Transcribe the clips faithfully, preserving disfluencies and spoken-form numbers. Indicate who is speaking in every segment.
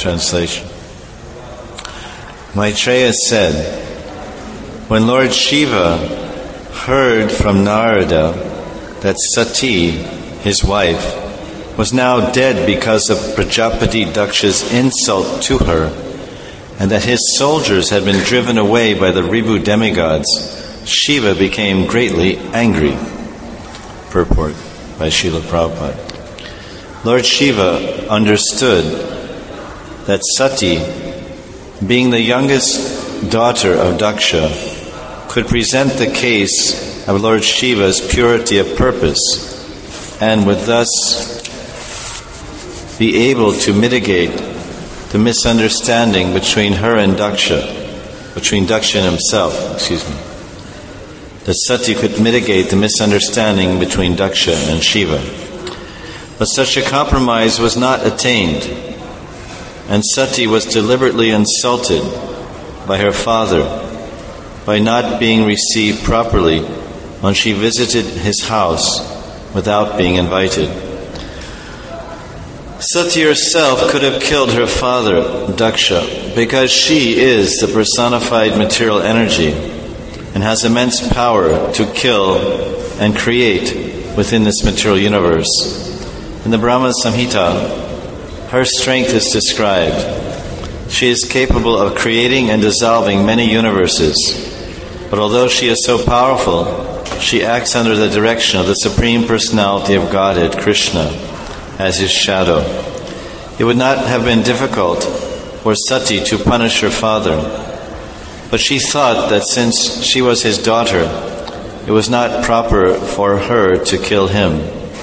Speaker 1: translation. Maitreya said, when Lord Shiva heard from Narada that Sati, his wife, was now dead because of Prajapati Daksha's insult to her, and that his soldiers had been driven away by the Ribu demigods, Shiva became greatly angry. Purport by Srila Prabhupada. Lord Shiva understood that Sati, being the youngest daughter of Daksha, could present the case of Lord Shiva's purity of purpose and would thus be able to mitigate the misunderstanding between her and Daksha, between Daksha and himself, excuse me. That Sati could mitigate the misunderstanding between Daksha and Shiva. But such a compromise was not attained, and Sati was deliberately insulted by her father by not being received properly when she visited his house without being invited. Sati herself could have killed her father, Daksha, because she is the personified material energy and has immense power to kill and create within this material universe. In the Brahma Samhita, her strength is described. She is capable of creating and dissolving many universes, but although she is so powerful, she acts under the direction of the Supreme Personality of Godhead, Krishna, as his shadow. It would not have been difficult for Sati to punish her father, but she thought that since she was his daughter, it was not proper for her to kill him.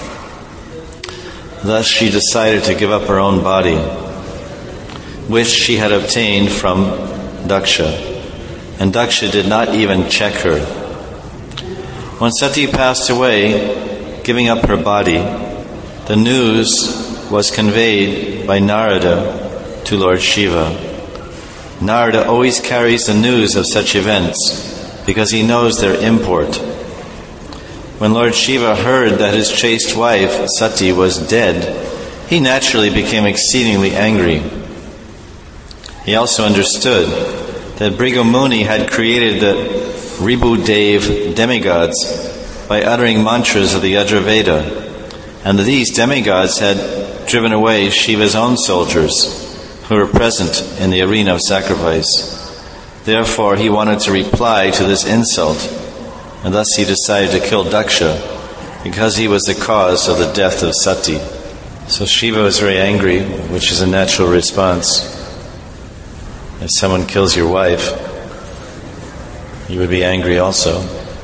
Speaker 1: Thus she decided to give up her own body, which she had obtained from Daksha, and Daksha did not even check her. When Sati passed away, giving up her body, the news was conveyed by Narada to Lord Shiva. Narada always carries the news of such events because he knows their import. When Lord Shiva heard that his chaste wife, Sati, was dead, he naturally became exceedingly angry. He also understood that Bhrigu Muni had created the Ribu Dev demigods by uttering mantras of the Yajurveda, and that these demigods had driven away Shiva's own soldiers who were present in the arena of sacrifice. Therefore, he wanted to reply to this insult, and thus he decided to kill Daksha because he was the cause of the death of Sati. So Shiva was very angry, which is a natural response. If someone kills your wife, you would be angry also.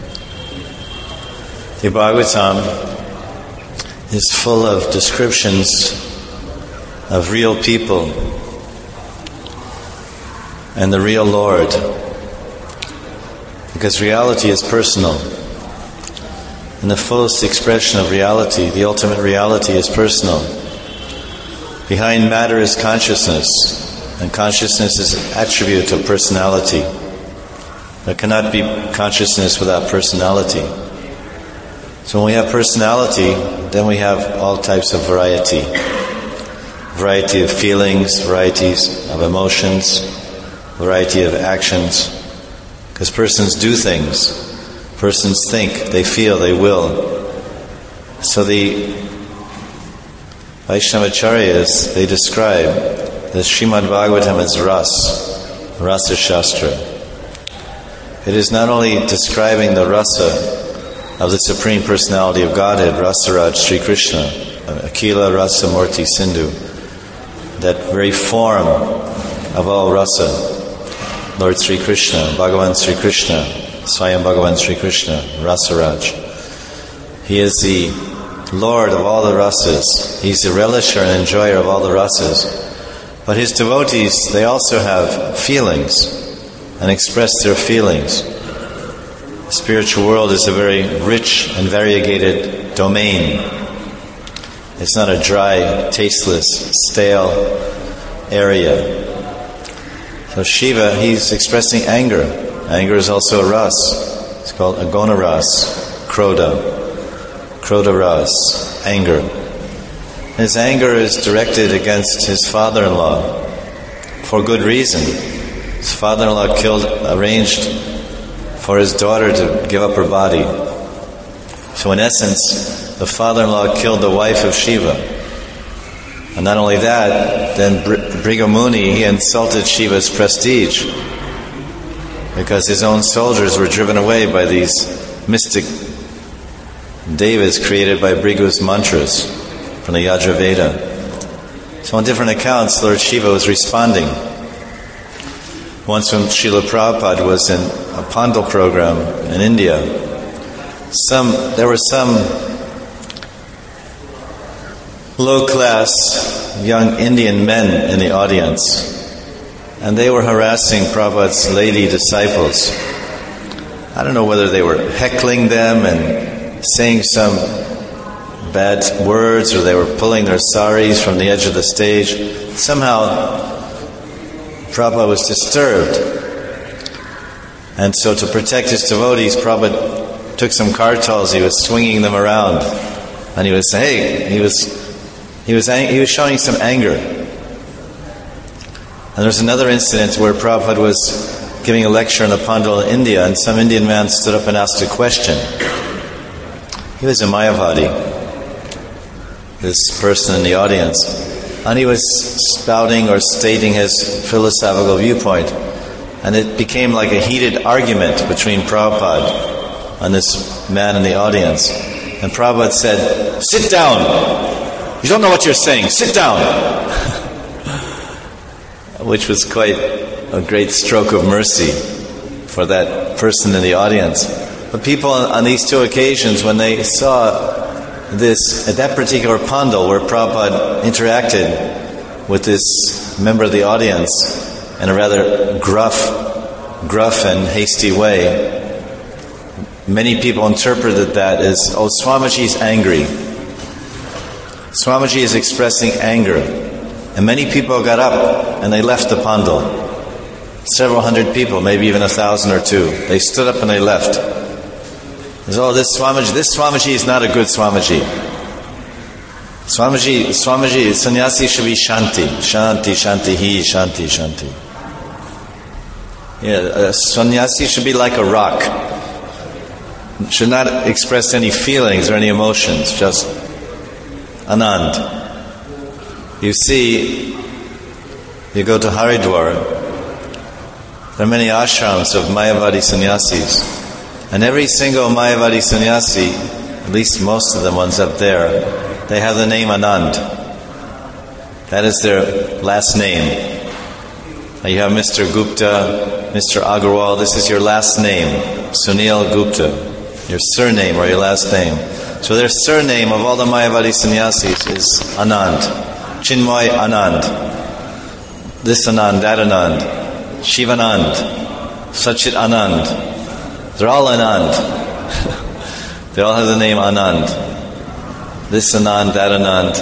Speaker 1: The Bhagavatam is full of descriptions of real people and the real Lord, because reality is personal. And the fullest expression of reality, the ultimate reality, is personal. Behind matter is consciousness, and consciousness is an attribute of personality. There cannot be consciousness without personality. So when we have personality, then we have all types of variety. Variety of feelings, varieties of emotions, variety of actions. Because persons do things. Persons think, they feel, they will. So the Vaishnavacharyas, they describe the Srimad Bhagavatam as Ras, Rasa Shastra. It is not only describing the rasa of the Supreme Personality of Godhead, Rasaraj Sri Krishna, Akila Rasa Murti Sindhu, that very form of all rasa, Lord Sri Krishna, Bhagavan Sri Krishna, Swayam Bhagavan Sri Krishna, Rasaraj. He is the Lord of all the rasas. He's the relisher and enjoyer of all the rasas. But his devotees, they also have feelings and express their feelings. The spiritual world is a very rich and variegated domain. It's not a dry, tasteless, stale area. So Shiva, he's expressing anger. Anger is also a ras. It's called agona ras, krodha. Krodha ras, anger. His anger is directed against his father-in-law, for good reason. His father-in-law killed, arranged for his daughter to give up her body. So in essence, the father-in-law killed the wife of Shiva. And not only that, then Bhrigu Muni, he insulted Shiva's prestige because his own soldiers were driven away by these mystic devas created by Bhrigu's mantras from the Yajurveda. So on different accounts, Lord Shiva was responding. Once when Srila Prabhupada was in a Pandal program in India, some there were some low-class young Indian men in the audience, and they were harassing Prabhupada's lady disciples. I don't know whether they were heckling them and saying some bad words, or they were pulling their saris from the edge of the stage. Somehow Prabhupada was disturbed, and so to protect his devotees, Prabhupada took some kartals, he was swinging them around, and he was saying, hey, he was he was ang- he was showing some anger. And there was another incident where Prabhupada was giving a lecture in a pandal in India, and some Indian man stood up and asked a question. He was a Mayavadi, this person in the audience, and he was spouting or stating his philosophical viewpoint, and it became like a heated argument between Prabhupada and this man in the audience. And Prabhupada said, "Sit down! You don't know what you're saying, sit down!" Which was quite a great stroke of mercy for that person in the audience. But people on these two occasions, when they saw this, at that particular pandal where Prabhupada interacted with this member of the audience in a rather gruff, gruff and hasty way, many people interpreted that as, oh, Swamiji's angry. Swamiji is expressing anger. And many people got up and they left the pandal. Several hundred people, maybe even a thousand or two. They stood up and they left. There's, oh, this Swamiji, this Swamiji is not a good Swamiji. Swamiji, Swamiji, sannyasi should be Shanti. Shanti, Shanti, he, Shanti, Shanti. Yeah, a sannyasi should be like a rock. Should not express any feelings or any emotions, just Anand. You see, you go to Haridwar, there are many ashrams of Mayavadi sannyasis, and every single Mayavadi sannyasi, at least most of the ones up there, they have the name Anand. That is their last name. Now you have Mister Gupta, Mister Agarwal, this is your last name, Sunil Gupta, your surname or your last name. So their surname of all the Mayavadi sannyasis is Anand. Chinmoy Anand, this Anand, that Anand, Shivanand, Sachit Anand. They're all Anand. They all have the name Anand. This Anand, that Anand.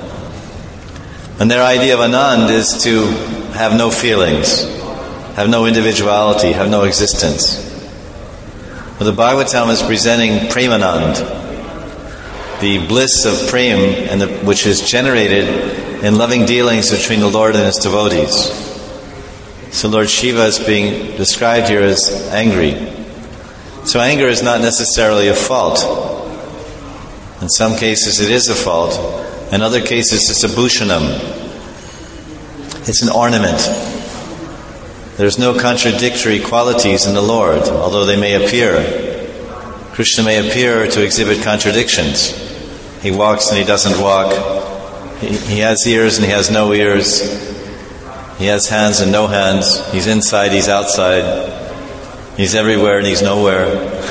Speaker 1: And their idea of Anand is to have no feelings, have no individuality, have no existence. But the Bhagavatam is presenting Premanand, the bliss of Prem, and the, which is generated in loving dealings between the Lord and His devotees. So Lord Shiva is being described here as angry. So anger is not necessarily a fault. In some cases it is a fault. In other cases it's a bhushanam. It's an ornament. There's no contradictory qualities in the Lord, although they may appear. Krishna may appear to exhibit contradictions. He walks and he doesn't walk. He, he has ears and he has no ears. He has hands and no hands. He's inside, he's outside. He's everywhere and he's nowhere.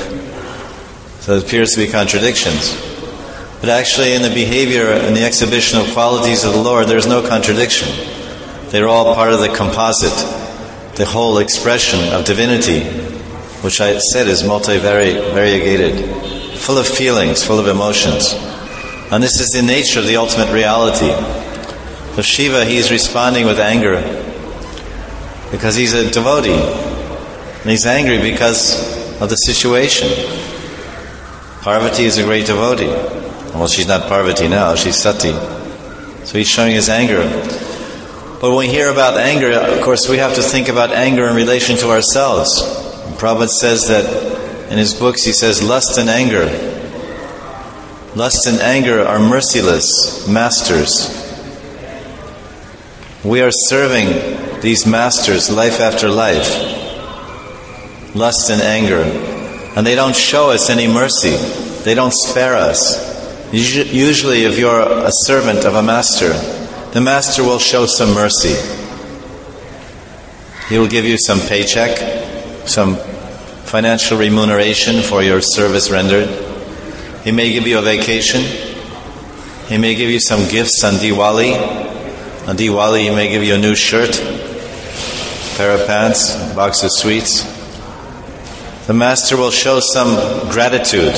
Speaker 1: So it appears to be contradictions. But actually in the behavior and the exhibition of qualities of the Lord, there's no contradiction. They're all part of the composite, the whole expression of divinity, which I said is multi-variegated, full of feelings, full of emotions. And this is the nature of the ultimate reality. So Shiva, he is responding with anger because he's a devotee. And he's angry because of the situation. Parvati is a great devotee. Well, she's not Parvati now, she's Sati. So he's showing his anger. But when we hear about anger, of course, we have to think about anger in relation to ourselves. Prabhupada says that in his books, he says, lust and anger. Lust and anger are merciless masters. We are serving these masters life after life. Lust and anger. And they don't show us any mercy. They don't spare us. Usually, if you're a servant of a master, the master will show some mercy. He will give you some paycheck, some financial remuneration for your service rendered. He may give you a vacation. He may give you some gifts on Diwali. On Diwali, he may give you a new shirt, a pair of pants, a box of sweets. The master will show some gratitude.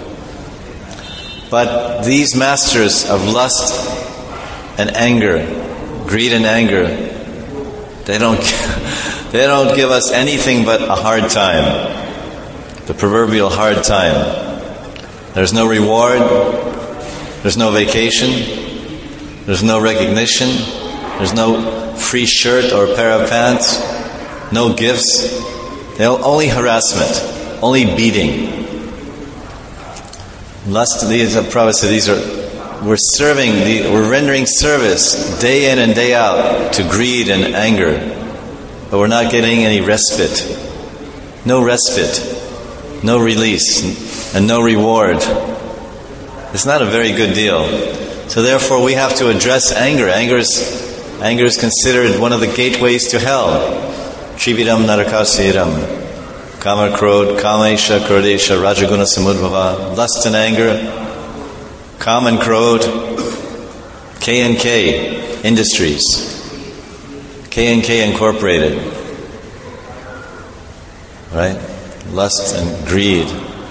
Speaker 1: But these masters of lust and anger, greed and anger, they don't they don't give us anything but a hard time. The proverbial hard time. There's no reward, there's no vacation, there's no recognition, there's no free shirt or pair of pants, no gifts. They'll only harassment, only beating. Lust, these are Prabhupada said, these are we're serving, the, we're rendering service day in and day out to greed and anger, but we're not getting any respite. No respite, no release, and no reward. It's not a very good deal. So therefore we have to address anger. Anger is, anger is considered one of the gateways to hell. Trividam narakasiram. Kama krod, kamesha, krodesha, rajaguna samudbhava. Lust and anger. Kam and Krod, K and K Industries, K and K Incorporated, right? Lust and greed.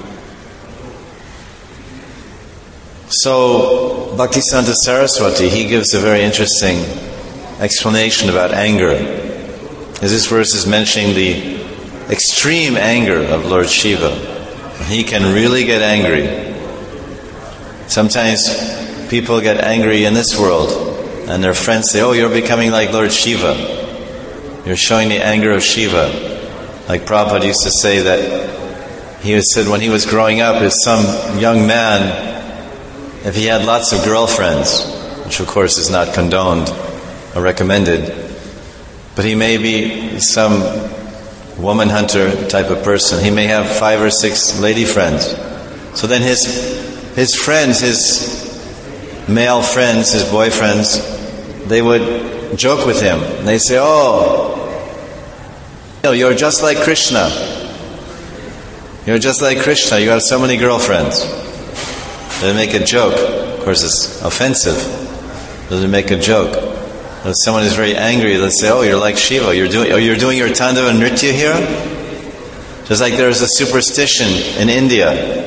Speaker 1: So, Bhaktisiddhanta Saraswati, he gives a very interesting explanation about anger. As this verse is mentioning the extreme anger of Lord Shiva. He can really get angry. Sometimes people get angry in this world and their friends say, oh, you're becoming like Lord Shiva. You're showing the anger of Shiva. Like Prabhupada used to say that he said when he was growing up, as some young man, if he had lots of girlfriends, which of course is not condoned or recommended, but he may be some woman hunter type of person. He may have five or six lady friends. So then his His friends, his male friends, his boyfriends, they would joke with him. They say, oh, you're just like Krishna. You're just like Krishna. You have so many girlfriends. They make a joke. Of course, it's offensive. They make a joke. If someone is very angry, they'll say, oh, you're like Shiva. You're doing, oh, you're doing your Tandava Nritya here? Just like there's a superstition in India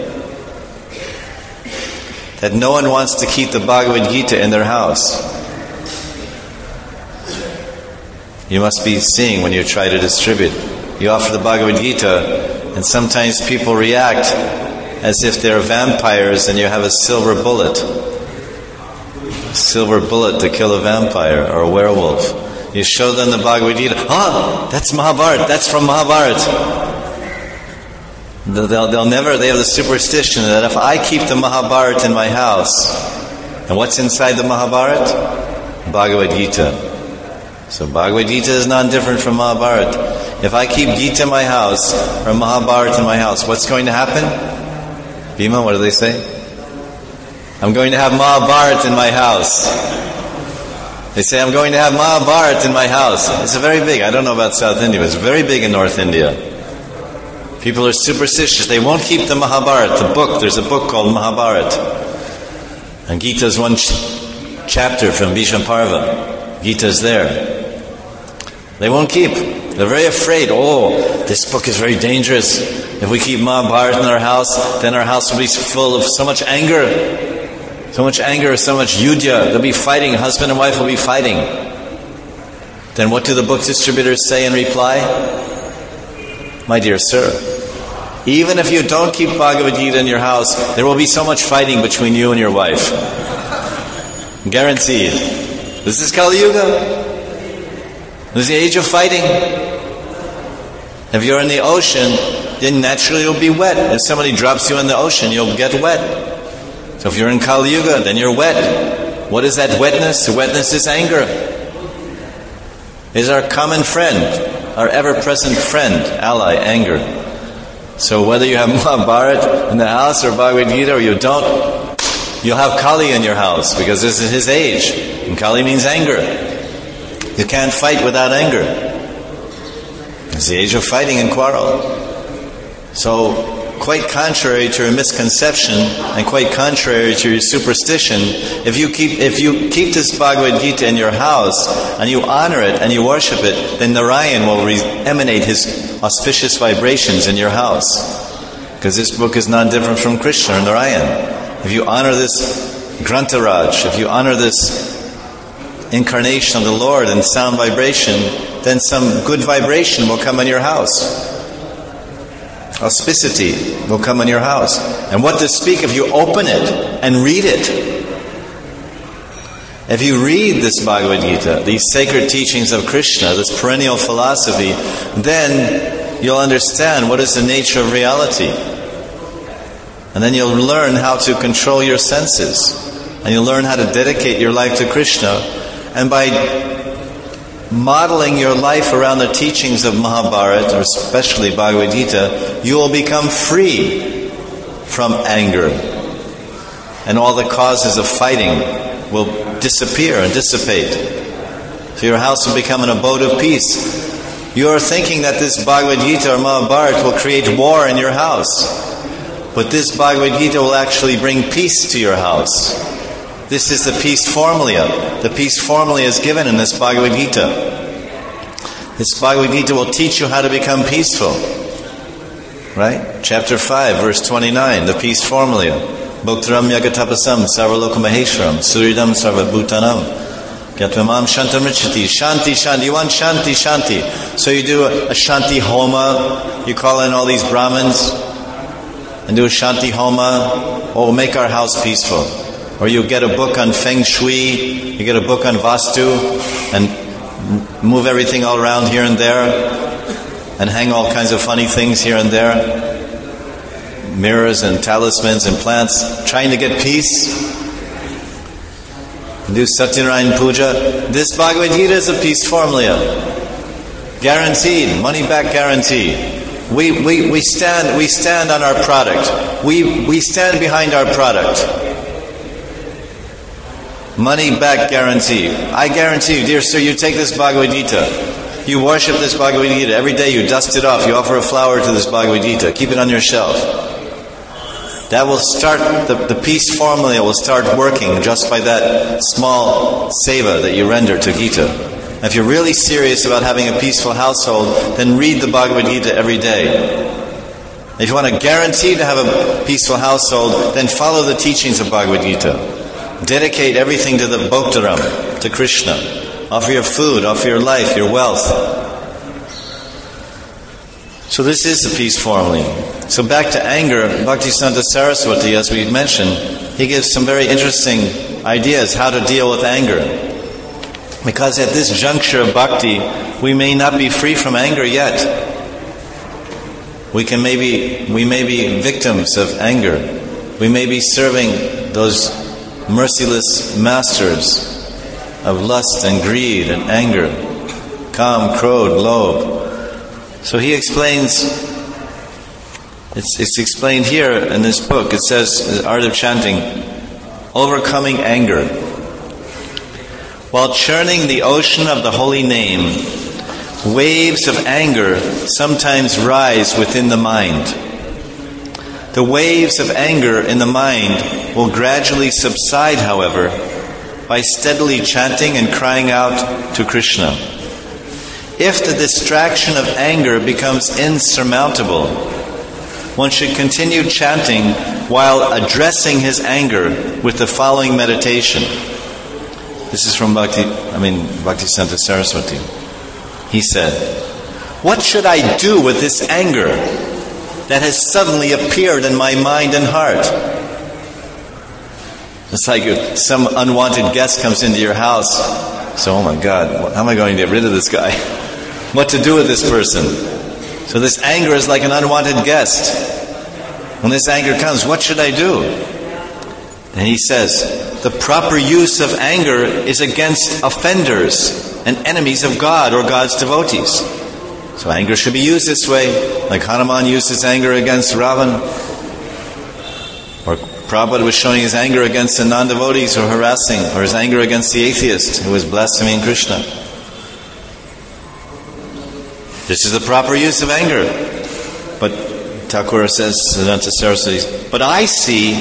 Speaker 1: that no one wants to keep the Bhagavad Gita in their house. You must be seeing when you try to distribute. You offer the Bhagavad Gita, and sometimes people react as if they're vampires and you have a silver bullet. A silver bullet to kill a vampire or a werewolf. You show them the Bhagavad Gita. Ah, that's Mahabharata. That's from Mahabharata. They'll, they'll never, they have the superstition that if I keep the Mahabharata in my house, and what's inside the Mahabharata? Bhagavad Gita. So Bhagavad Gita is not different from Mahabharata. If I keep Gita in my house, or Mahabharata in my house, what's going to happen? Bhima, what do they say? I'm going to have Mahabharata in my house. They say, I'm going to have Mahabharata in my house. It's very big. I don't know about South India, but it's very big in North India. People are superstitious. They won't keep the Mahabharata, the book. There's a book called Mahabharata. And Gita is one ch- chapter from Bhishma Parva. Gita is there. They won't keep. They're very afraid. Oh, this book is very dangerous. If we keep Mahabharata in our house, then our house will be full of so much anger. So much anger, so much yudhya. They'll be fighting. Husband and wife will be fighting. Then what do the book distributors say in reply? My dear sir, even if you don't keep Bhagavad Gita in your house, there will be so much fighting between you and your wife. Guaranteed. This is Kali Yuga. It's the age of fighting. If you're in the ocean, then naturally you'll be wet. If somebody drops you in the ocean, you'll get wet. So if you're in Kali Yuga, then you're wet. What is that wetness? The wetness is anger. It is our common friend, our ever-present friend, ally, anger. So whether you have Mahabharata in the house or Bhagavad Gita or you don't, you'll have Kali in your house because this is his age. And Kali means anger. You can't fight without anger. It's the age of fighting and quarrel. So, quite contrary to your misconception and quite contrary to your superstition, if you keep if you keep this Bhagavad Gita in your house and you honor it and you worship it, then Narayan will re- emanate his auspicious vibrations in your house. Because this book is not different from Krishna or Narayan. If you honor this Grantaraj, if you honor this incarnation of the Lord and sound vibration, then some good vibration will come in your house. Auspicity will come in your house. And what to speak if you open it and read it. If you read this Bhagavad Gita, these sacred teachings of Krishna, this perennial philosophy, then you'll understand what is the nature of reality. And then you'll learn how to control your senses. And you'll learn how to dedicate your life to Krishna. And by modeling your life around the teachings of Mahabharata, or especially Bhagavad Gita, you will become free from anger. And all the causes of fighting will disappear and dissipate. So your house will become an abode of peace. You are thinking that this Bhagavad Gita or Mahabharata will create war in your house. But this Bhagavad Gita will actually bring peace to your house. This is the peace formula. The peace formula is given in this Bhagavad Gita. This Bhagavad Gita will teach you how to become peaceful. Right? Chapter five, verse twenty-nine, the peace formula. Bhoktaram yagatapasam sarvalokamaheshwaram suridam sarvabhutanam yatvamam shantamrichati. Shanti, shanti. You want shanti, shanti. So you do a, a shanti homa. You call in all these Brahmins and do a shanti homa. Oh, we'll make our house peaceful. Or you get a book on Feng Shui, you get a book on Vastu, and move everything all around here and there, and hang all kinds of funny things here and there, mirrors and talismans and plants, trying to get peace. Do Satyanarayana Puja. This Bhagavad Gita is a peace formula. Guaranteed, money back guarantee. We, we, we stand we stand on our product. We we stand behind our product. Money back guarantee. I guarantee you, dear sir, you take this Bhagavad Gita. You worship this Bhagavad Gita. Every day you dust it off. You offer a flower to this Bhagavad Gita. Keep it on your shelf. That will start, the, the peace formula will start working just by that small seva that you render to Gita. And if you're really serious about having a peaceful household, then read the Bhagavad Gita every day. If you want to guarantee to have a peaceful household, then follow the teachings of Bhagavad Gita. Dedicate everything to the Bhoktaram, to Krishna. Offer your food, offer your life, your wealth. So this is the peace formula. So back to anger, Bhaktisiddhanta Saraswati, as we mentioned, he gives some very interesting ideas how to deal with anger. Because at this juncture of bhakti, we may not be free from anger yet. We can maybe we may be victims of anger. We may be serving those merciless masters of lust and greed and anger, Kam, Krodh, Lobh. So he explains, it's, it's explained here in this book. It says, the Art of Chanting, overcoming anger. While churning the ocean of the holy name, waves of anger sometimes rise within the mind. The waves of anger in the mind will gradually subside, however, by steadily chanting and crying out to Krishna. If the distraction of anger becomes insurmountable, one should continue chanting while addressing his anger with the following meditation. This is from Bhakti, I mean, Bhaktisiddhanta Saraswati. He said, "What should I do with this anger that has suddenly appeared in my mind and heart?" It's like if some unwanted guest comes into your house So, oh my God, how am I going to get rid of this guy? What to do with this person? So this anger is like an unwanted guest. When this anger comes, what should I do? And he says, the proper use of anger is against offenders and enemies of God or God's devotees. So anger should be used this way, like Hanuman used his anger against Ravan, or Prabhupada was showing his anger against the non-devotees who were harassing, or his anger against the atheist who was blaspheming Krishna. This is the proper use of anger. But Thakur says, Siddhanta Saraswati, but I see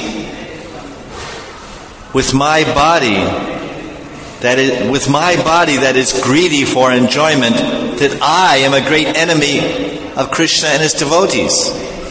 Speaker 1: with my body that is, with my body that is greedy for enjoyment, that I am a great enemy of Krishna and his devotees.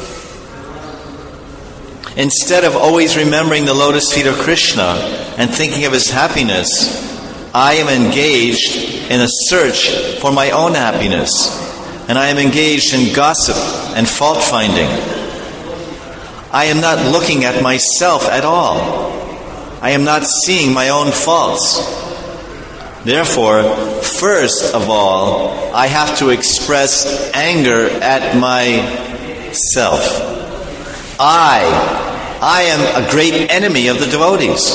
Speaker 1: Instead of always remembering the lotus feet of Krishna and thinking of his happiness, I am engaged in a search for my own happiness. And I am engaged in gossip and fault-finding. I am not looking at myself at all. I am not seeing my own faults. Therefore, first of all, I have to express anger at myself. I, I am a great enemy of the devotees.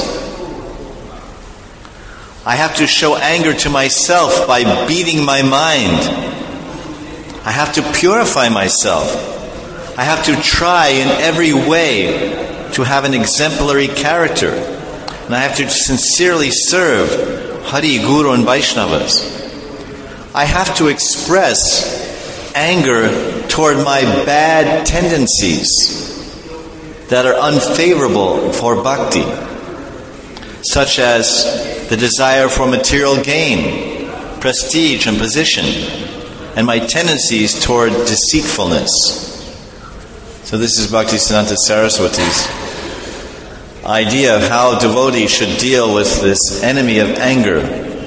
Speaker 1: I have to show anger to myself by beating my mind. I have to purify myself. I have to try in every way to have an exemplary character. And I have to sincerely serve Hari, Guru, and Vaishnavas. I have to express anger toward my bad tendencies that are unfavorable for bhakti, such as the desire for material gain, prestige, and position, and my tendencies toward deceitfulness. So this is Bhaktisiddhanta Saraswati's idea of how devotees should deal with this enemy of anger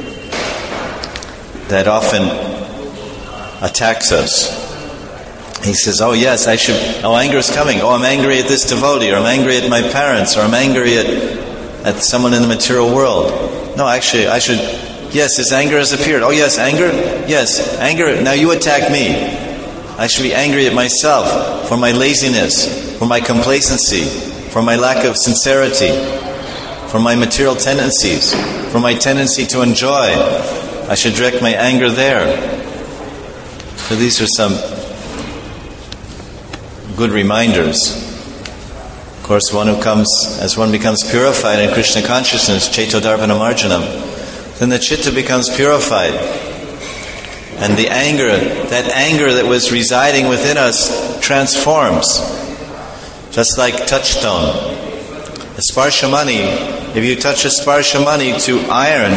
Speaker 1: that often attacks us. He says, oh yes, I should, oh anger is coming, oh I'm angry at this devotee, or I'm angry at my parents, or I'm angry at, at someone in the material world. No, actually, I should, yes, this anger has appeared. Oh yes, anger? Yes, anger. Now you attack me. I should be angry at myself for my laziness, for my complacency, for my lack of sincerity, for my material tendencies, for my tendency to enjoy. I should direct my anger there. So these are some good reminders. Of course, one who comes, as one becomes purified in Krishna consciousness, Chaitodarpana Marjanam, then the chitta becomes purified. And the anger, that anger that was residing within us transforms. Just like touchstone. A sparshamani, if you touch a sparshamani to iron,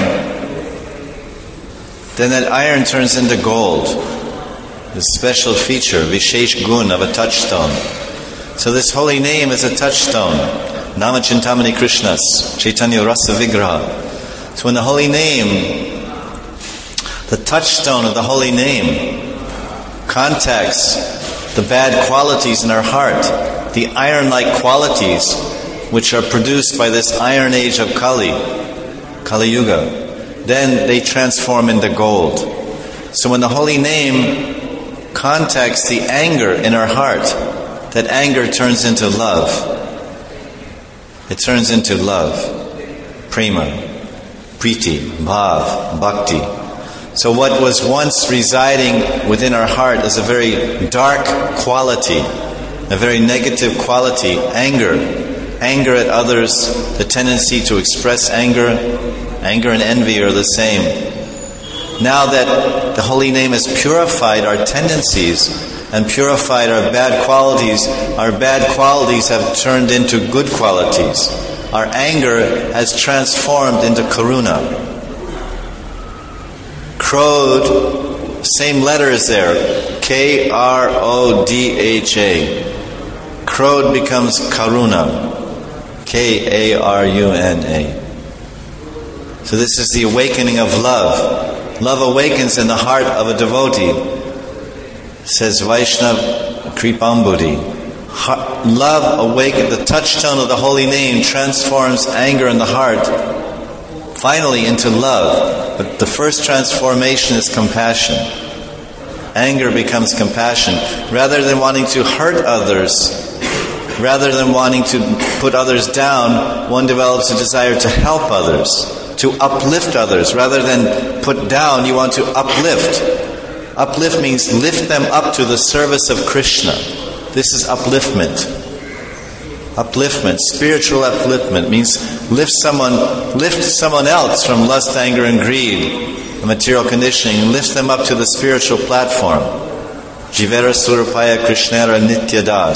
Speaker 1: then that iron turns into gold. The special feature, Vishesh Gun of a touchstone. So this holy name is a touchstone. Nama Chintamani Krishnas, Chaitanya Rasa Vigraha. So in the holy name, the touchstone of the holy name contacts the bad qualities in our heart, the iron-like qualities which are produced by this iron age of Kali, Kali Yuga. Then they transform into gold. So when the holy name contacts the anger in our heart, that anger turns into love. It turns into love, prema, priti, bhav, bhakti. So what was once residing within our heart is a very dark quality, a very negative quality, anger. Anger at others, the tendency to express anger. Anger and envy are the same. Now that the holy name has purified our tendencies and purified our bad qualities, our bad qualities have turned into good qualities. Our anger has transformed into karuna. Krod, same letters there, K R O D H A. Krod becomes karuna, K A R U N A. So this is the awakening of love. Love awakens in the heart of a devotee. Says Vaishnav Kripambudi. Love awakens, the touchstone of the holy name transforms anger in the heart finally into love. But the first transformation is compassion. Anger becomes compassion. Rather than wanting to hurt others, rather than wanting to put others down, one develops a desire to help others, to uplift others. Rather than put down, you want to uplift. Uplift means lift them up to the service of Krishna. This is upliftment. Upliftment, spiritual upliftment means lift someone, lift someone else from lust, anger, and greed, material conditioning, and lift them up to the spiritual platform. Jivera Surapaya Krishnera Nityadas.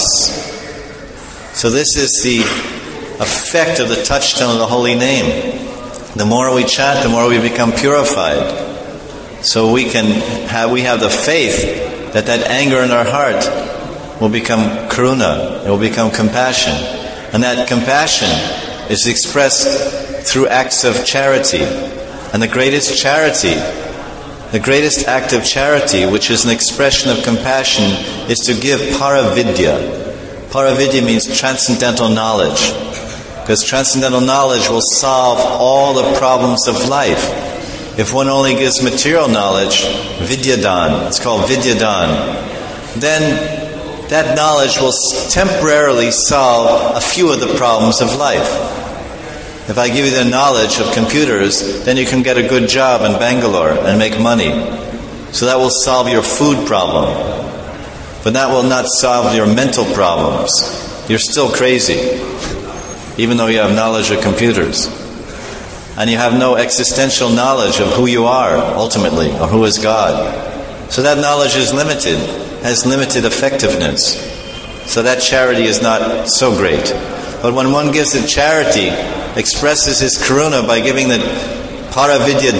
Speaker 1: So this is the effect of the touchstone of the holy name. The more we chant, the more we become purified. So we can have, we have the faith that that anger in our heart will become karuna, it will become compassion. And that compassion is expressed through acts of charity. And the greatest charity, the greatest act of charity, which is an expression of compassion, is to give paravidya. Paravidya means transcendental knowledge. Because transcendental knowledge will solve all the problems of life. If one only gives material knowledge, vidyadan, it's called vidyadan, then that knowledge will temporarily solve a few of the problems of life. If I give you the knowledge of computers, then you can get a good job in Bangalore and make money. So that will solve your food problem. But that will not solve your mental problems. You're still crazy, even though you have knowledge of computers. And you have no existential knowledge of who you are, ultimately, or who is God. So that knowledge is limited, has limited effectiveness. So that charity is not so great. But when one gives a charity, expresses his karuna by giving the paravidya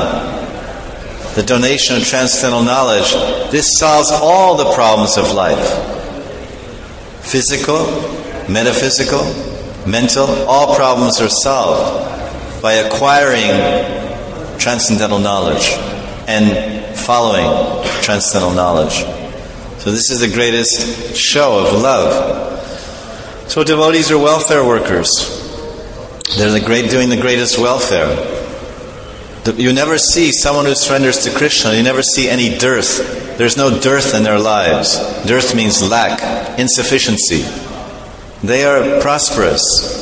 Speaker 1: dan, the donation of transcendental knowledge, this solves all the problems of life. Physical, metaphysical, mental, all problems are solved by acquiring transcendental knowledge and following transcendental knowledge. So this is the greatest show of love. So devotees are welfare workers. They're the great, doing the greatest welfare. You never see someone who surrenders to Krishna, you never see any dearth. There's no dearth in their lives. Dearth means lack, insufficiency. They are prosperous.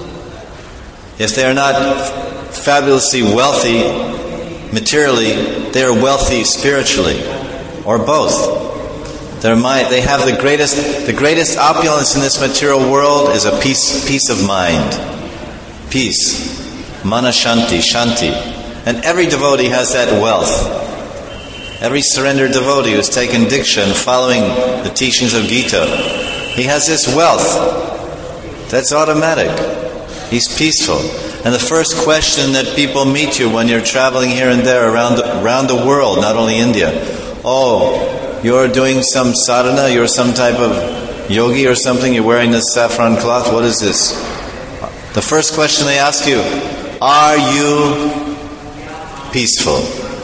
Speaker 1: If they are not fabulously wealthy materially, they are wealthy spiritually, or both. Their mind, they have the greatest, the greatest opulence in this material world is a peace, peace of mind, peace, mana shanti, shanti, and every devotee has that wealth. Every surrendered devotee who's taken Diksha and following the teachings of Gita, he has this wealth. That's automatic. He's peaceful. And the first question that people meet you when you're traveling here and there around the, around the world, not only India, oh, you're doing some sadhana, you're some type of yogi or something, you're wearing this saffron cloth, what is this? The first question they ask you, are you peaceful?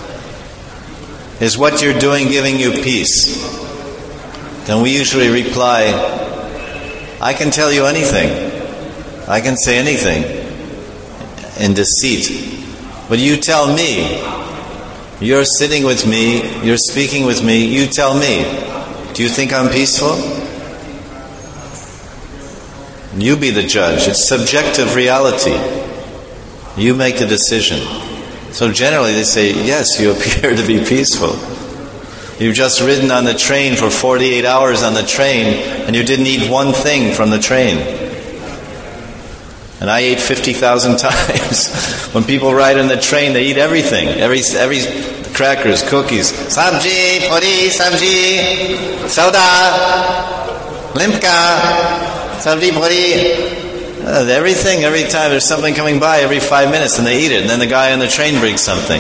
Speaker 1: Is what you're doing giving you peace? Then we usually reply, I can tell you anything. I can say anything in deceit. But you tell me. You're sitting with me, you're speaking with me, you tell me. Do you think I'm peaceful? You be the judge. It's subjective reality. You make the decision. So generally they say, yes, you appear to be peaceful. You've just ridden on the train for forty-eight hours on the train and you didn't eat one thing from the train. And I ate fifty thousand times. When people ride on the train, they eat everything. Every, every crackers, cookies, sabji, puri, sabji, soda, limka, sabji, puri. Uh, everything, every time there's something coming by, every five minutes, and they eat it. And then the guy on the train brings something.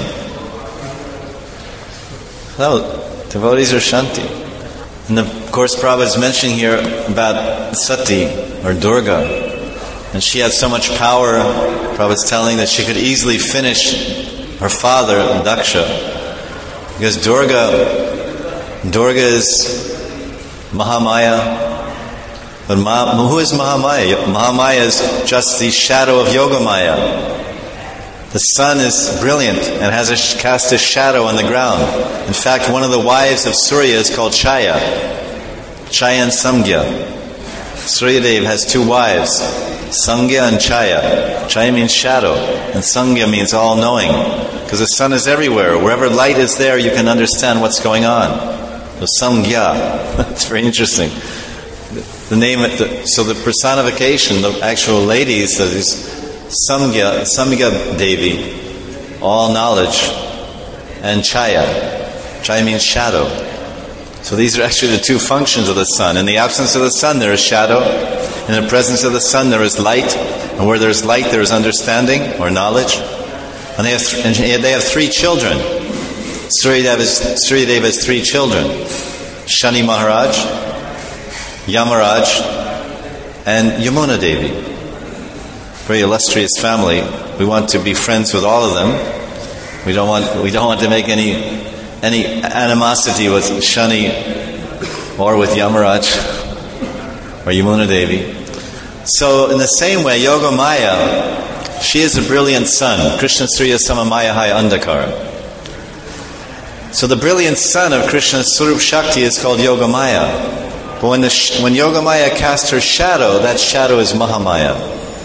Speaker 1: So, devotees are shanti. And of course, Prabhupada is mentioning here about Sati, or Durga. And she had so much power, Prabhupada's telling that she could easily finish her father, Daksha. Because Durga, Durga is Mahamaya. But Ma, who is Mahamaya? Mahamaya is just the shadow of Yogamaya. The sun is brilliant and has a, cast a shadow on the ground. In fact, one of the wives of Surya is called Chaya. Chaya and Samgya. Suryadev has two wives, Sangya and Chaya. Chaya means shadow, and Sangya means all-knowing. Because the sun is everywhere. Wherever light is there, you can understand what's going on. So Sangya. It's very interesting. The name, the, so the personification, the actual ladies, is Samgya, Samgya Devi, all knowledge, and Chaya. Chaya means shadow. So these are actually the two functions of the sun. In the absence of the sun, there is shadow. In the presence of the sun, there is light. And where there is light, there is understanding or knowledge. And they have, th- and they have three children. Suryadev Suryadev has three children. Shani Maharaj, Yamaraj, and Yamuna Devi. Very illustrious family. We want to be friends with all of them. We don't want we don't want to make any any animosity with Shani or with Yamaraj or Yamuna Devi. So in the same way, Yogamaya, she is a brilliant sun. Krishna Surya Samamaya Hai Andakara. So the brilliant sun of Krishna's Swarup Shakti is called Yogamaya. But when, the, when Yogamaya casts her shadow, that shadow is Mahamaya.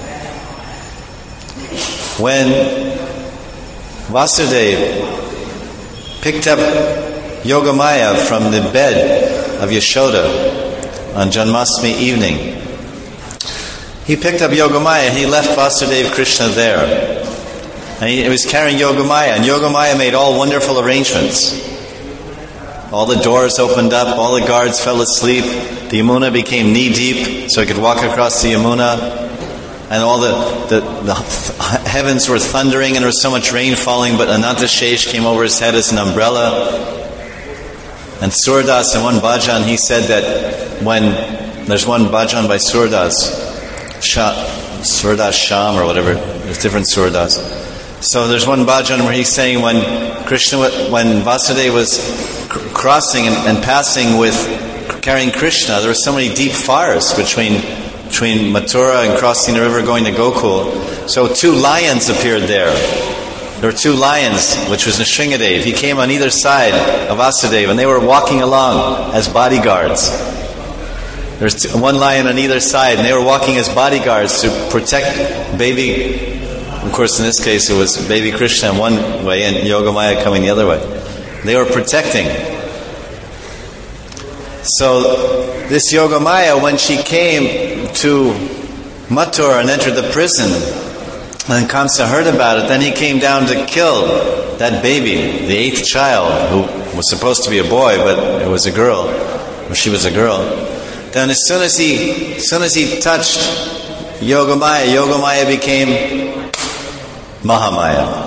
Speaker 1: When Vasudeva picked up Yogamaya from the bed of Yashoda on Janmashtami evening, he picked up Yogamaya and he left Vasudeva Krishna there. And he was carrying Yogamaya, and Yogamaya made all wonderful arrangements. All the doors opened up, all the guards fell asleep, the Yamuna became knee-deep so he could walk across the Yamuna, and all the, the, the heavens were thundering and there was so much rain falling, but Anantashesh came over his head as an umbrella. And Surdas, in one bhajan, he said that when there's one bhajan by Surdas, Shah, Surdas Sham or whatever, there's different Surdas. So there's one bhajan where he's saying when Krishna, when Vasudeva was cr- crossing and, and passing with, carrying Krishna, there were so many deep fires between between Mathura and crossing the river going to Gokul. So two lions appeared there. There were two lions, which was Nrsingadev. He came on either side of Vasudeva, and they were walking along as bodyguards. There's two, one lion on either side, and they were walking as bodyguards to protect baby. Of course, in this case, it was baby Krishna one way and Yogamaya coming the other way. They were protecting. So, this Yogamaya, when she came to Mathura and entered the prison, and Kamsa heard about it, then he came down to kill that baby, the eighth child, who was supposed to be a boy, but it was a girl, or she was a girl. Then as soon as he, as soon as he touched Yogamaya, Yogamaya became Mahamaya.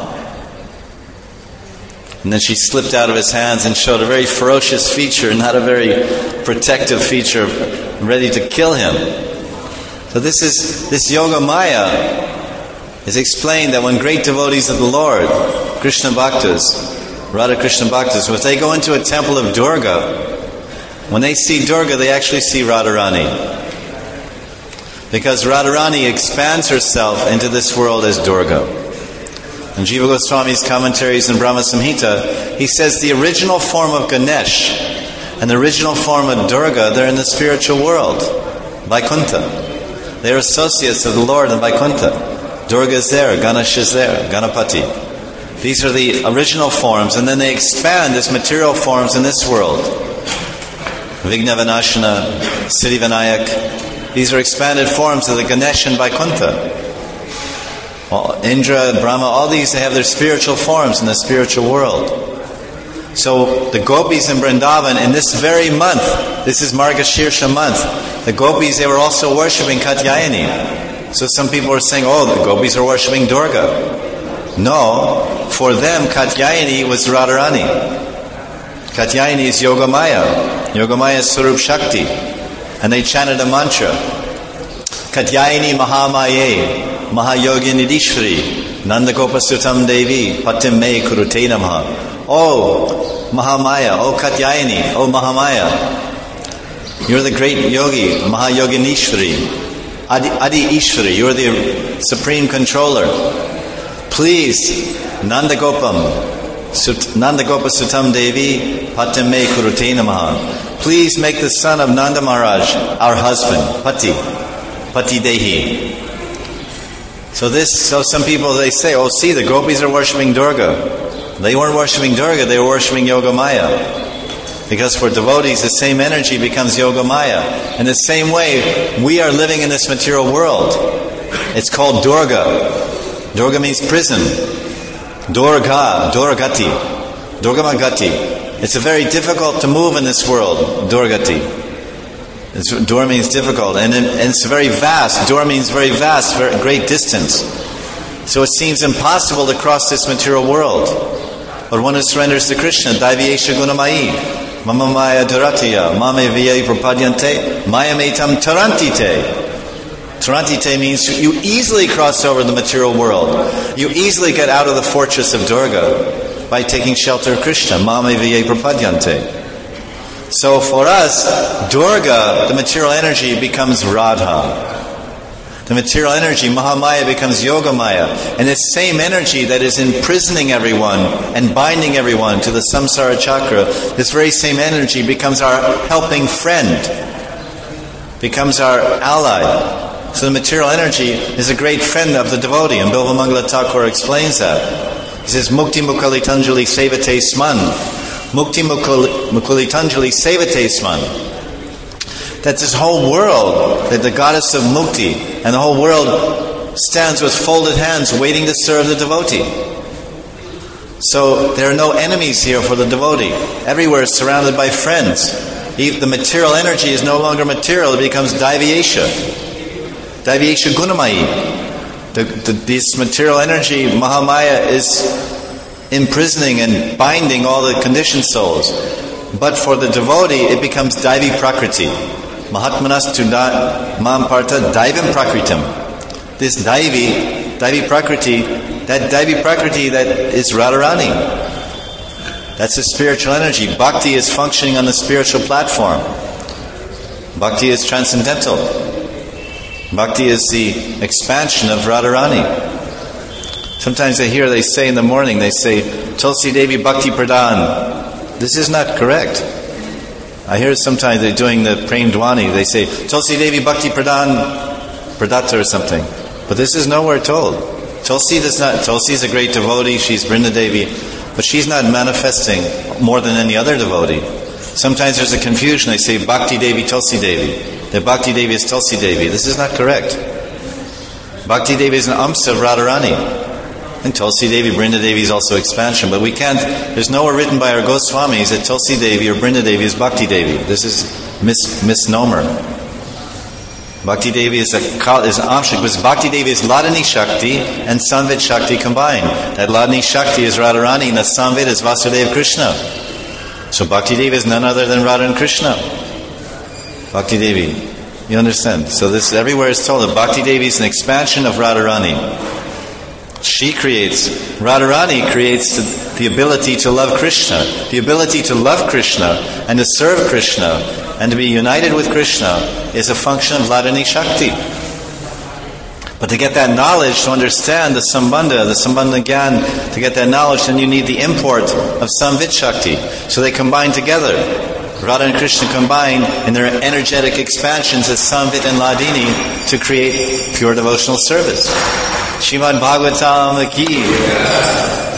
Speaker 1: And then she slipped out of his hands and showed a very ferocious feature, not a very protective feature, ready to kill him. So this is, this Yogamaya is explained that when great devotees of the Lord, Krishna Bhaktas, Radha Krishna Bhaktas, when they go into a temple of Durga, when they see Durga, they actually see Radharani. Because Radharani expands herself into this world as Durga. In Jiva Goswami's commentaries in Brahma Samhita, he says the original form of Ganesh and the original form of Durga, they're in the spiritual world, Vaikuntha. They're associates of the Lord in Vaikuntha. Durga is there, Ganesh is there, Ganapati. These are the original forms, and then they expand as material forms in this world. Vigna Vinashana, Siddhi Vinayak, these are expanded forms of the Ganesh and Vaikuntha. Well, Indra, Brahma, all these, they have their spiritual forms in the spiritual world. So the gopis in Vrindavan, in this very month, this is Margashirsha month, the gopis, they were also worshipping Katyayani. So some people are saying, oh, the gopis are worshipping Durga. No, for them, Katyayani was Radharani. Katyayani is Yogamaya. Yogamaya is Swarup Shakti. And they chanted a mantra. Katyayani Mahamaye, Mahayogini Nidishri, Nandagopasutam Devi, Patim Me Kurute Namaha. Oh, Mahamaya, oh Katyayani, oh Mahamaya. You're the great yogi, Mahayoginishvari. Adi, Adi Ishvari, you're the supreme controller. please, Nandagopam, Sut, Nandagopa Sutam Devi, Patame Kurute Namaha. Please make the son of Nanda Maharaj our husband, Pati, Pati Dehi. So this, so some people, they say, oh, see, the gopis are worshipping Durga. They weren't worshipping Durga, they were worshipping Yogamaya. Because for devotees, the same energy becomes Yogamaya. In the same way, we are living in this material world. It's called Durga. Durga means prison. Durga, Durgati, Durgamagati. It's very difficult to move in this world, Durgati. It's, Dur means difficult, and, it, and it's very vast. Dur means very vast, very great distance. So it seems impossible to cross this material world. But one who surrenders to Krishna, Daiviyesha Gunamayi, Mama Maya Duratiya, Mame Viya Prapadyante, Maya Metam Tarantite. Tarantite means you easily cross over the material world. You easily get out of the fortress of Durga by taking shelter of Krishna. Mame Viya Prapadyante. So for us, Durga, the material energy, becomes Radha. The material energy, Mahamaya, becomes Yogamaya. And this same energy that is imprisoning everyone and binding everyone to the samsara chakra, this very same energy becomes our helping friend, becomes our ally. So the material energy is a great friend of the devotee, and Bilvamangala Thakur explains that. He says, Mukti Mukalitanjali Sevate Sman. Mukti Mukulitanjali Sevate Sman. That this whole world, that the goddess of Mukti and the whole world stands with folded hands waiting to serve the devotee. So there are no enemies here for the devotee. Everywhere is surrounded by friends. The material energy is no longer material, it becomes Daiviyesha. Daiviyesha Gunamayi. The, the, this material energy, Mahamaya, is imprisoning and binding all the conditioned souls. But for the devotee, it becomes Daivi Prakriti. Mahatmanas tu mam parta Daivim Prakritam. This Daivi, Daivi Prakriti, that Daivi Prakriti that is Radharani. That's the spiritual energy. Bhakti is functioning on the spiritual platform. Bhakti is transcendental. Bhakti is the expansion of Radharani. Sometimes I hear they say in the morning, they say, Tulsi Devi Bhakti Pradhan. This is not correct. I hear sometimes they're doing the Prem Dwani, they say, Tulsi Devi Bhakti Pradhan Pradatta or something. But this is nowhere told. Tulsi does not, Tulsi is a great devotee, she's Brinda Devi, but she's not manifesting more than any other devotee. Sometimes there's a confusion, they say Bhakti Devi, Tulsi Devi. That Bhakti Devi is Tulsi Devi. This is not correct. Bhakti Devi is an amsa of Radharani. And Tulsi Devi, Brinda Devi is also expansion. But we can't, there's nowhere written by our Goswamis that Tulsi Devi or Brinda Devi is Bhakti Devi. This is mis, misnomer. Bhakti Devi is a is an amshik, because Bhakti Devi is Ladini Shakti and Samvit Shakti combined. That Ladini Shakti is Radharani and the Samvit is Vasudeva Krishna. So Bhakti Devi is none other than Radha and Krishna. Bhakti Devi. You understand? So this everywhere is told that Bhakti Devi is an expansion of Radharani. She creates, Radharani creates the, the ability to love Krishna. The ability to love Krishna and to serve Krishna and to be united with Krishna is a function of Ladini Shakti. But to get that knowledge, to understand the Sambandha, the Sambandha Gyan, to get that knowledge, then you need the import of Samvit Shakti. So they combine together. Radha and Krishna combine in their energetic expansions as Samvit and Ladini to create pure devotional service. Srimad Bhagavatam ki.